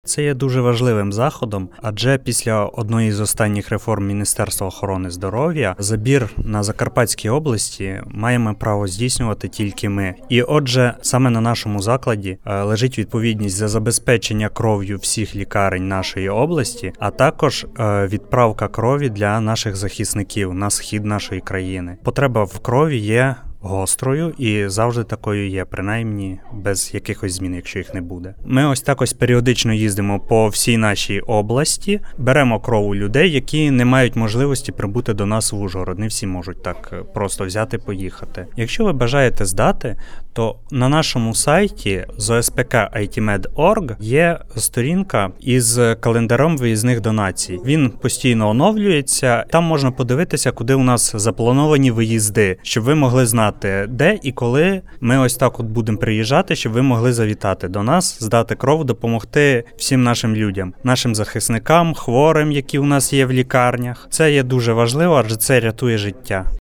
Це є дуже важливим заходом, адже після одної з останніх реформ Міністерства охорони здоров'я забір на Закарпатській області маємо право здійснювати тільки ми. І отже, саме на нашому закладі лежить відповідність за забезпечення кров'ю всіх лікарень нашої області, а також відправка крові для наших захисників на схід нашої країни. Потреба в крові є гострою і завжди такою є, принаймні без якихось змін, якщо їх не буде. Ми ось так ось періодично їздимо по всій нашій області, беремо кров у людей, які не мають можливості прибути до нас в Ужгород. Не всі можуть так просто взяти, поїхати. Якщо ви бажаєте здати, то на нашому сайті zospk.itmed.org є сторінка із календарем виїзних донацій. Він постійно оновлюється, там можна подивитися, куди у нас заплановані виїзди, щоб ви могли знати, де і коли ми ось так от будемо приїжджати, щоб ви могли завітати до нас, здати кров, допомогти всім нашим людям, нашим захисникам, хворим, які у нас є в лікарнях. Це є дуже важливо, адже це рятує життя.